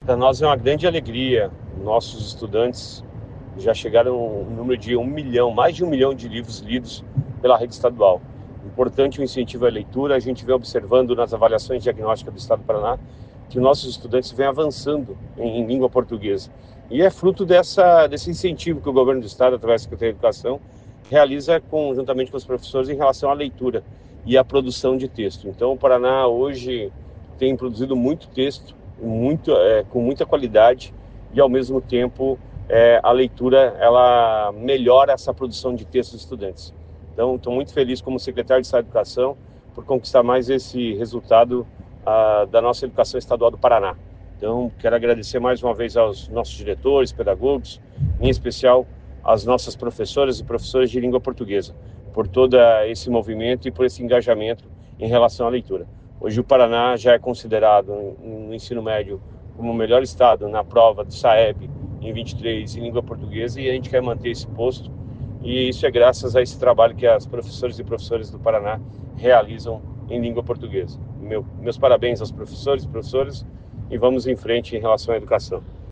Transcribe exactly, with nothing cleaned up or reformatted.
Para nós é uma grande alegria. Nossos estudantes já chegaram no número de um milhão, mais de um milhão de livros lidos pela rede estadual. Importante o incentivo à leitura. A gente vem observando nas avaliações diagnósticas do Estado do Paraná que nossos estudantes vêm avançando em, em língua portuguesa. E é fruto dessa, desse incentivo que o governo do Estado, através da Secretaria de Educação, realiza conjuntamente com os professores em relação à leitura e à produção de texto. Então, o Paraná hoje tem produzido muito texto, muito, é, com muita qualidade, e ao mesmo tempo é, a leitura ela melhora essa produção de texto dos estudantes. Então, estou muito feliz como secretário de Estado de Educação por conquistar mais esse resultado ah, da nossa educação estadual do Paraná. Então, quero agradecer mais uma vez aos nossos diretores, pedagogos, em especial às nossas professoras e professores de língua portuguesa, por todo esse movimento e por esse engajamento em relação à leitura. Hoje o Paraná já é considerado no ensino médio como o melhor estado na prova do SAEB em vinte e três em língua portuguesa, e a gente quer manter esse posto, e isso é graças a esse trabalho que as professoras e professores do Paraná realizam em língua portuguesa. Meu, meus parabéns aos professores e professoras, e vamos em frente em relação à educação.